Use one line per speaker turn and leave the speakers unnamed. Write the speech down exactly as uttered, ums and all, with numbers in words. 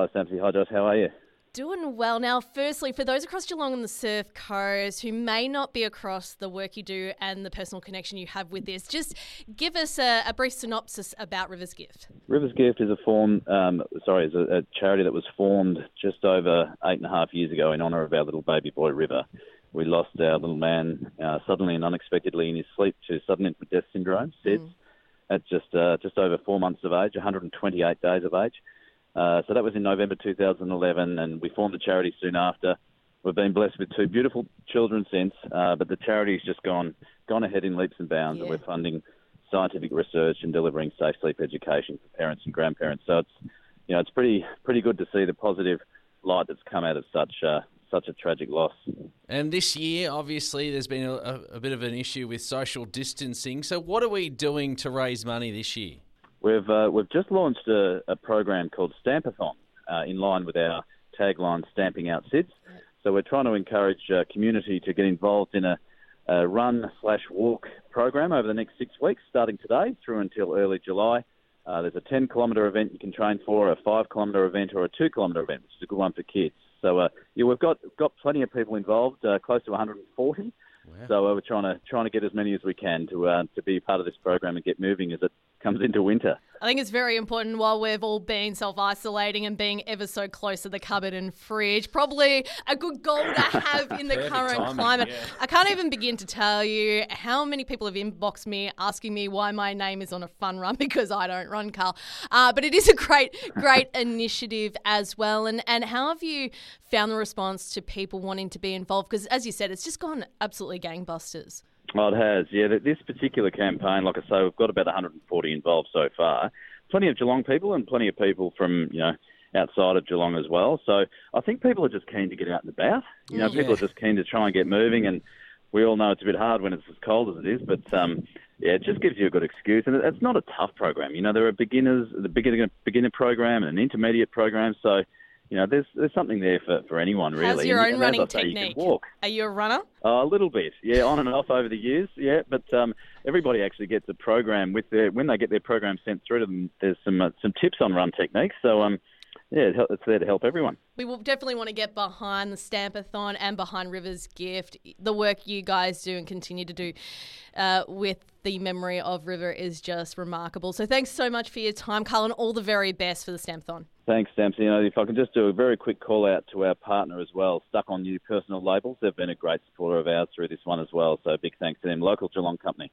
Hi, Samsy. Hi, Josh. How are you?
Doing well. Now, firstly, for those across Geelong and the Surf Coast who may not be across the work you do and the personal connection you have with this, just give us a, a brief synopsis about Rivers Gift.
Rivers Gift is a form, um, sorry, is a, a charity that was formed just over eight and a half years ago in honour of our little baby boy, River. We lost our little man uh, suddenly and unexpectedly in his sleep to sudden infant death syndrome, S I D S, mm. at just uh, just over four months of age, one hundred twenty-eight days of age. Uh, so that was in November two thousand eleven, and we formed the charity soon after. We've been blessed with two beautiful children since, uh, but the charity's just gone gone ahead in leaps and bounds, yeah. And we're funding scientific research and delivering safe sleep education for parents and grandparents. So it's you know it's pretty pretty good to see the positive light that's come out of such uh, such a tragic loss.
And this year, obviously, there's been a, a bit of an issue with social distancing. So what are we doing to raise money this year?
We've uh, we've just launched a, a program called Stampathon, uh, in line with our tagline, Stamping Out S I D S. So we're trying to encourage uh, community to get involved in a, a run slash walk program over the next six weeks, starting today through until early July. Uh, there's a ten kilometre event you can train for, a five kilometre event, or a two kilometre event, which is a good one for kids. So uh, yeah, we've got got plenty of people involved, uh, close to one hundred forty. Wow. So uh, we're trying to trying to get as many as we can to uh, to be part of this program and get moving as it comes into winter.
I think it's very important while we've all been self-isolating and being ever so close to the cupboard and fridge. Probably a good goal to have in the current timing, climate. Yeah. I can't even begin to tell you how many people have inboxed me asking me why my name is on a fun run because I don't run, Carl. Uh, but it is a great, great initiative as well. And, and how have you found the response to people wanting to be involved? Because as you said, it's just gone absolutely gangbusters.
Oh, it has, yeah. This particular campaign, like I say, we've got about one hundred forty involved so far. Plenty of Geelong people and plenty of people from, you know, outside of Geelong as well. So I think people are just keen to get out and about. You know, yeah. People are just keen to try and get moving, and we all know it's a bit hard when it's as cold as it is, but um, yeah, it just gives you a good excuse. And it's not a tough program. You know, there are beginners, the beginner beginner program and an intermediate program, so you know, there's there's something there for, for anyone, really.
How's your own
and,
running
and say,
technique?
You can walk.
Are you a runner?
Uh, a little bit, yeah, on and off over the years, yeah. But um, everybody actually gets a program with their when they get their program sent through to them. There's some uh, some tips on run techniques. So um, yeah, it's there to help everyone.
We will definitely want to get behind the Stampathon and behind Rivers Gift. The work you guys do and continue to do uh, with the memory of River is just remarkable. So thanks so much for your time, Carl, and all the very best for the Stampathon.
Thanks, Stamps. You know, if I can just do a very quick call out to our partner as well, Stuck On You Personal Labels. They've been a great supporter of ours through this one as well. So big thanks to them, local Geelong company.